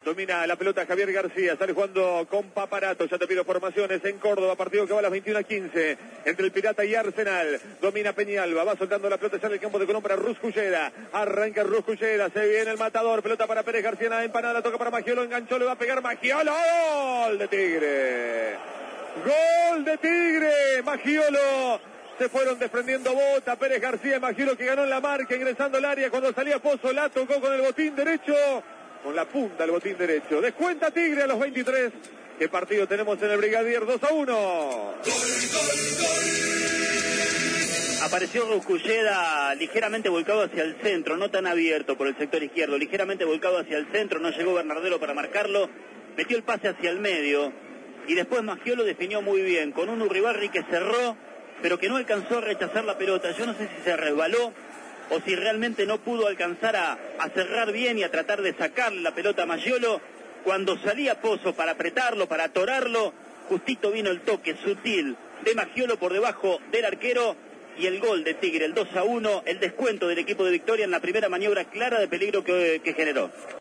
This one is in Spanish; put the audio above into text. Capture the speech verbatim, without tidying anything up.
Domina la pelota Javier García, sale jugando con Paparato, ya te pido formaciones en Córdoba, partido que va a las veintiuna quince, entre el Pirata y Arsenal. Domina Peñalba, va soltando la pelota ya en el campo de Colón para Rusculleda, arranca Rusculleda, se viene el matador, pelota para Pérez García, la empanada, la toca para Magiolo, enganchó, le va a pegar Magiolo, ¡gol de Tigre! ¡Gol de Tigre! Magiolo, se fueron desprendiendo Bota, Pérez García y Magiolo que ganó en la marca, ingresando al área, cuando salía Pozo, la tocó con el botín derecho, con la punta el botín derecho. Descuenta Tigre a los veintitrés. ¿Qué partido tenemos en el Brigadier? dos a uno. Gol, gol, gol. Apareció Rusculleda ligeramente volcado hacia el centro, no tan abierto por el sector izquierdo, ligeramente volcado hacia el centro, no llegó Bernardelo para marcarlo, metió el pase hacia el medio y después Magiolo definió muy bien, con un Uribarri que cerró, pero que no alcanzó a rechazar la pelota. Yo no sé si se resbaló o si realmente no pudo alcanzar a, a cerrar bien y a tratar de sacarle la pelota a Magiolo. Cuando salía Pozo para apretarlo, para atorarlo, justito vino el toque sutil de Magiolo por debajo del arquero y el gol de Tigre, el dos a uno, el descuento del equipo de Victoria en la primera maniobra clara de peligro que, que generó.